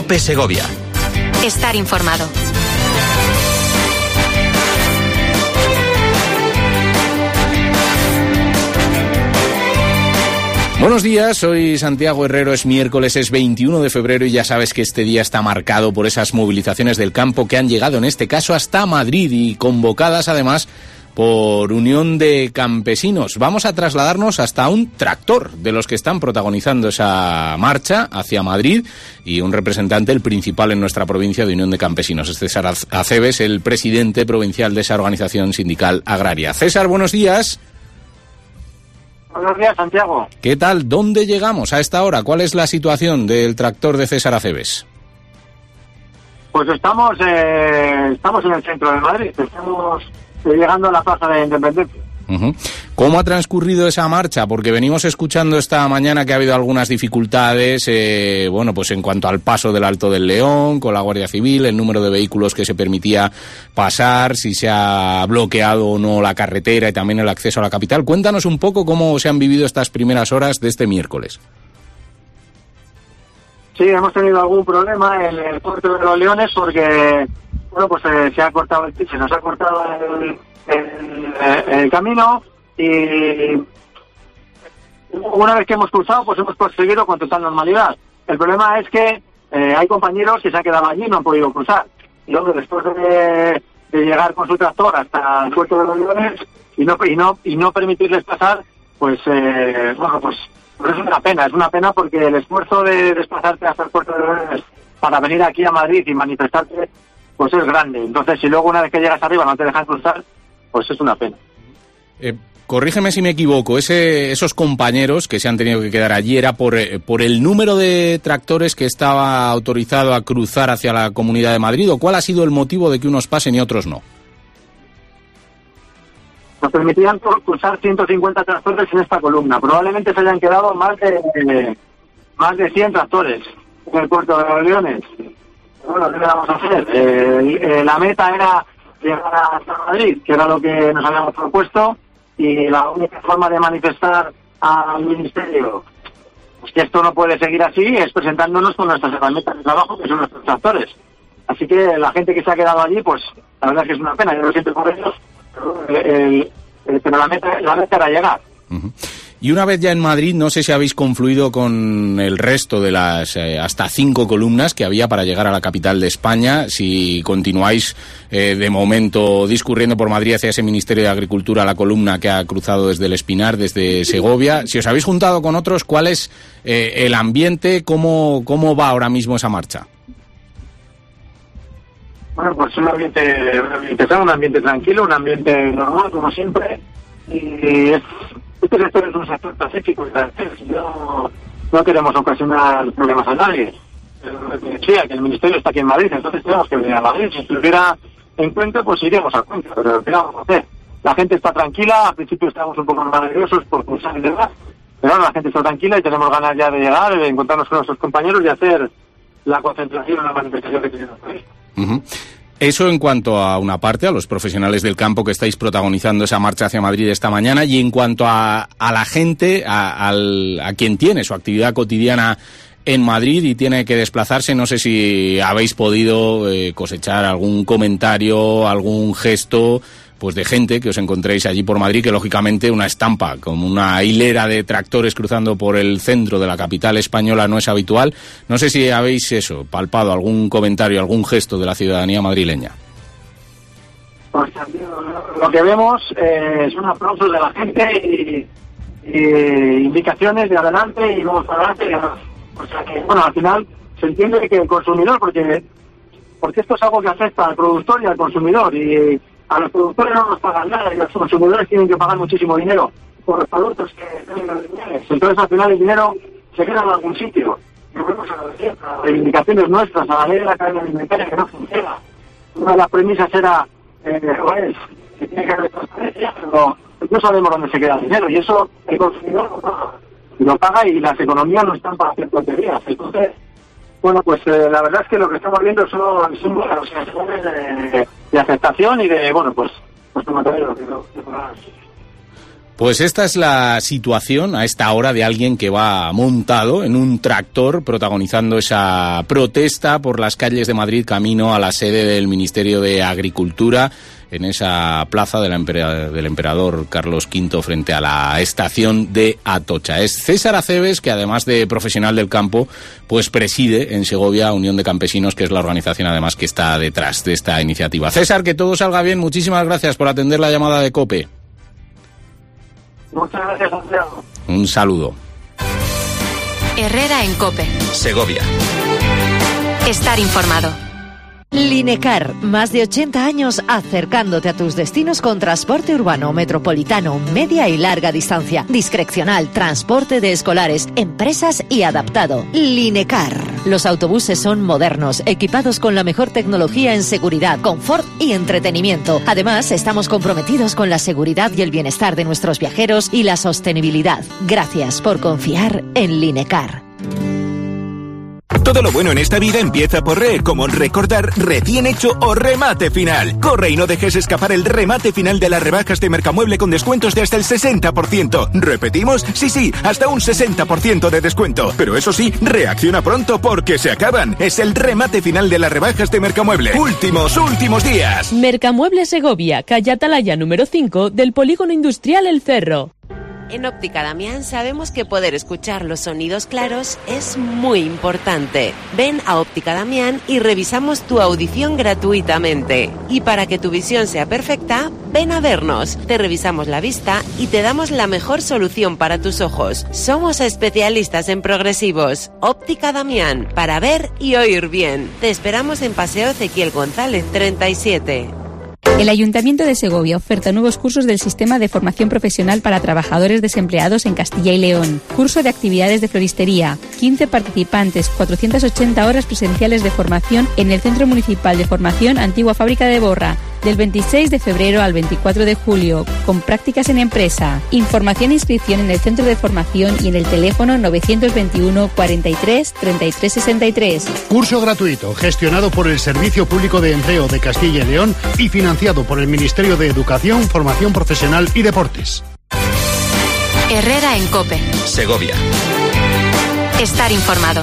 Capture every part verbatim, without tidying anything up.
COPE Segovia. Estar informado. Buenos días, soy Santiago Herrero, es miércoles, es veintiuno de febrero y ya sabes que este día está marcado por esas movilizaciones del campo que han llegado en este caso hasta Madrid y convocadas además por Unión de Campesinos. Vamos a trasladarnos hasta un tractor de los que están protagonizando esa marcha hacia Madrid y un representante, el principal en nuestra provincia de Unión de Campesinos, es César Aceves, el presidente provincial de esa organización sindical agraria. César, buenos días. Buenos días, Santiago. ¿Qué tal? ¿Dónde llegamos a esta hora? ¿Cuál es la situación del tractor de César Aceves? Pues estamos eh, estamos en el centro de Madrid, estamos llegando a la Plaza de Independencia. Uh-huh. ¿Cómo ha transcurrido esa marcha? Porque venimos escuchando esta mañana que ha habido algunas dificultades, eh, bueno, pues en cuanto al paso del Alto del León, con la Guardia Civil, el número de vehículos que se permitía pasar, si se ha bloqueado o no la carretera y también el acceso a la capital. Cuéntanos un poco cómo se han vivido estas primeras horas de este miércoles. Sí, hemos tenido algún problema en el puerto de los Leones porque, bueno, pues eh, se ha cortado el se nos ha cortado el El, el camino y una vez que hemos cruzado pues hemos proseguido con total normalidad. El problema es que eh, hay compañeros que se han quedado allí y no han podido cruzar. Y luego después de, de llegar con su tractor hasta el puerto de los Leones y no y no y no permitirles pasar, pues eh, bueno pues, pues es una pena, es una pena porque el esfuerzo de desplazarte hasta el puerto de los Leones para venir aquí a Madrid y manifestarte pues es grande. Entonces si luego una vez que llegas arriba no te dejan cruzar, pues es una pena. Eh, corrígeme si me equivoco, ese, esos compañeros que se han tenido que quedar allí era por, eh, por el número de tractores que estaba autorizado a cruzar hacia la Comunidad de Madrid, ¿o cuál ha sido el motivo de que unos pasen y otros no? Nos permitían cruzar ciento cincuenta tractores en esta columna. Probablemente se hayan quedado más de eh, más de cien tractores en el puerto de los Leones. Bueno, ¿qué le vamos a hacer? Eh, eh, la meta era llegar hasta Madrid, que era lo que nos habíamos propuesto, y la única forma de manifestar al Ministerio pues que esto no puede seguir así es presentándonos con nuestras herramientas de trabajo, que son nuestros tractores. Así que la gente que se ha quedado allí, pues la verdad es que es una pena, yo lo siento por ellos, pero, el, el, pero la meta, la meta era llegar. Uh-huh. Y una vez ya en Madrid, no sé si habéis confluido con el resto de las eh, hasta cinco columnas que había para llegar a la capital de España, si continuáis eh, de momento discurriendo por Madrid hacia ese Ministerio de Agricultura, la columna que ha cruzado desde el Espinar, desde Segovia. Si os habéis juntado con otros, ¿cuál es eh, el ambiente? ¿Cómo, cómo va ahora mismo esa marcha? Bueno, pues un ambiente, un ambiente, un ambiente tranquilo, un ambiente normal, como siempre, y es... Este sector es un sector pacífico y no, no queremos ocasionar problemas a nadie. Decía que el Ministerio está aquí en Madrid, entonces tenemos que venir a Madrid. Si estuviera en Cuenca, pues iríamos a Cuenca, pero ¿qué vamos a hacer? La gente está tranquila, al principio estábamos un poco más nerviosos por pulsar y demás, pero ahora la gente está tranquila y tenemos ganas ya de llegar, de encontrarnos con nuestros compañeros y hacer la concentración, la manifestación que tenemos por ahí. Uh-huh. Eso en cuanto a una parte, a los profesionales del campo que estáis protagonizando esa marcha hacia Madrid esta mañana, y en cuanto a, a la gente, a, al, a quien tiene su actividad cotidiana en Madrid y tiene que desplazarse, no sé si habéis podido eh, cosechar algún comentario, algún gesto pues de gente que os encontréis allí por Madrid, que lógicamente una estampa, como una hilera de tractores cruzando por el centro de la capital española no es habitual. No sé si habéis eso, palpado algún comentario, algún gesto de la ciudadanía madrileña. Pues lo que vemos eh, es un aplauso de la gente y, y indicaciones de adelante y vamos para adelante. O sea que, bueno, al final se entiende que el consumidor, porque porque esto es algo que afecta al productor y al consumidor, y a los productores no nos pagan nada y los consumidores tienen que pagar muchísimo dinero por los productos que tienen los bienes. Entonces al final el dinero se queda en algún sitio. Volvemos a las reivindicaciones nuestras, a la ley de la cadena alimentaria que no funciona. Una de las premisas era eh, pues, que tiene que haber transparencia, pero no sabemos dónde se queda el dinero, y eso el consumidor lo paga. Y lo paga y las economías no están para hacer tonterías. Entonces, bueno, pues eh, la verdad es que lo que estamos viendo son símbolos de, de aceptación y de, bueno, pues, pues como te digo, Pues esta es la situación a esta hora de alguien que va montado en un tractor protagonizando esa protesta por las calles de Madrid camino a la sede del Ministerio de Agricultura en esa plaza de la empera- del emperador Carlos quinto frente a la estación de Atocha. Es César Aceves, que además de profesional del campo, pues preside en Segovia Unión de Campesinos, que es la organización además que está detrás de esta iniciativa. César, que todo salga bien. Muchísimas gracias por atender la llamada de COPE. Muchas gracias, Santiago. Un saludo. Herrera en COPE. Segovia. Estar informado. Linecar, más de ochenta años acercándote a tus destinos con transporte urbano, metropolitano, media y larga distancia, discrecional, transporte de escolares, empresas y adaptado. Linecar. Los autobuses son modernos, equipados con la mejor tecnología en seguridad, confort y entretenimiento. Además, estamos comprometidos con la seguridad y el bienestar de nuestros viajeros y la sostenibilidad. Gracias por confiar en Linecar. Todo lo bueno en esta vida empieza por re, como recordar recién hecho o remate final. Corre y no dejes escapar el remate final de las rebajas de Mercamueble con descuentos de hasta el sesenta por ciento. ¿Repetimos? Sí, sí, hasta un sesenta por ciento de descuento. Pero eso sí, reacciona pronto porque se acaban. Es el remate final de las rebajas de Mercamueble. Últimos, últimos días. Mercamueble Segovia, calle Atalaya número cinco del Polígono Industrial El Cerro. En Óptica Damián sabemos que poder escuchar los sonidos claros es muy importante. Ven a Óptica Damián y revisamos tu audición gratuitamente. Y para que tu visión sea perfecta, ven a vernos. Te revisamos la vista y te damos la mejor solución para tus ojos. Somos especialistas en progresivos. Óptica Damián, para ver y oír bien. Te esperamos en Paseo Ezequiel González treinta y siete. El Ayuntamiento de Segovia oferta nuevos cursos del Sistema de Formación Profesional para Trabajadores Desempleados en Castilla y León. Curso de actividades de floristería. quince participantes, cuatrocientas ochenta horas presenciales de formación en el Centro Municipal de Formación Antigua Fábrica de Borra, del veintiséis de febrero al veinticuatro de julio, con prácticas en empresa. Información e inscripción en el Centro de Formación y en el teléfono novecientos veintiuno cuarenta y tres treinta y tres sesenta y tres. Curso gratuito, gestionado por el Servicio Público de Empleo de Castilla y León y financiado por el Ministerio de Educación, Formación Profesional y Deportes. Herrera en COPE. Segovia. Estar informado.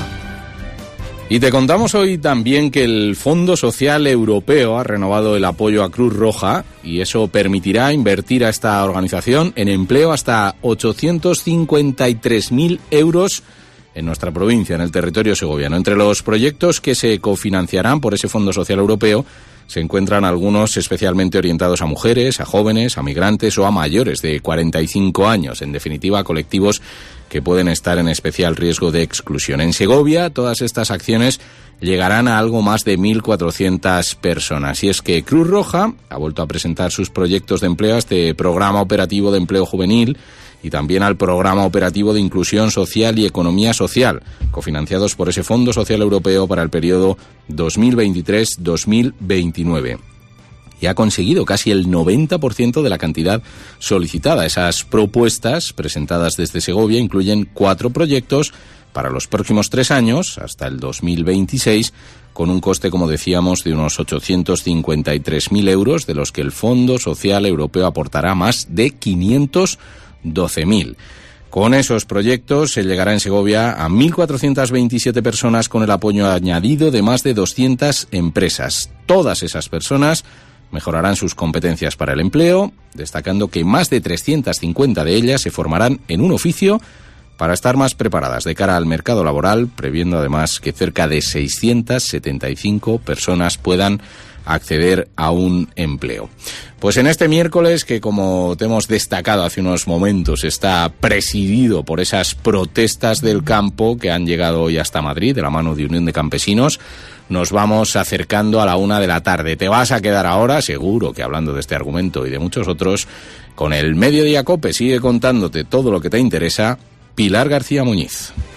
Y te contamos hoy también que el Fondo Social Europeo ha renovado el apoyo a Cruz Roja y eso permitirá invertir a esta organización en empleo hasta ochocientos cincuenta y tres mil euros en nuestra provincia, en el territorio segoviano. Entre los proyectos que se cofinanciarán por ese Fondo Social Europeo se encuentran algunos especialmente orientados a mujeres, a jóvenes, a migrantes o a mayores de cuarenta y cinco años, en definitiva a colectivos que pueden estar en especial riesgo de exclusión. En Segovia, todas estas acciones llegarán a algo más de mil cuatrocientas personas. Y es que Cruz Roja ha vuelto a presentar sus proyectos de empleo a este Programa Operativo de Empleo Juvenil y también al Programa Operativo de Inclusión Social y Economía Social, cofinanciados por ese Fondo Social Europeo para el periodo dos mil veintitrés dos mil veintinueve. Y ha conseguido casi el noventa por ciento de la cantidad solicitada. Esas propuestas presentadas desde Segovia incluyen cuatro proyectos para los próximos tres años, hasta el dos mil veintiséis, con un coste, como decíamos, de unos ochocientos cincuenta y tres mil euros, de los que el Fondo Social Europeo aportará más de quinientos doce mil. Con esos proyectos se llegará en Segovia a mil cuatrocientas veintisiete personas con el apoyo añadido de más de doscientas empresas. Todas esas personas mejorarán sus competencias para el empleo, destacando que más de trescientas cincuenta de ellas se formarán en un oficio para estar más preparadas de cara al mercado laboral, previendo además que cerca de seiscientas setenta y cinco personas puedan acceder a un empleo. Pues en este miércoles, que como te hemos destacado hace unos momentos, está presidido por esas protestas del campo que han llegado hoy hasta Madrid, de la mano de Unión de Campesinos, nos vamos acercando a la una de la tarde. Te vas a quedar ahora, seguro que hablando de este argumento y de muchos otros, con el Mediodía COPE. Sigue contándote todo lo que te interesa Pilar García Muñiz.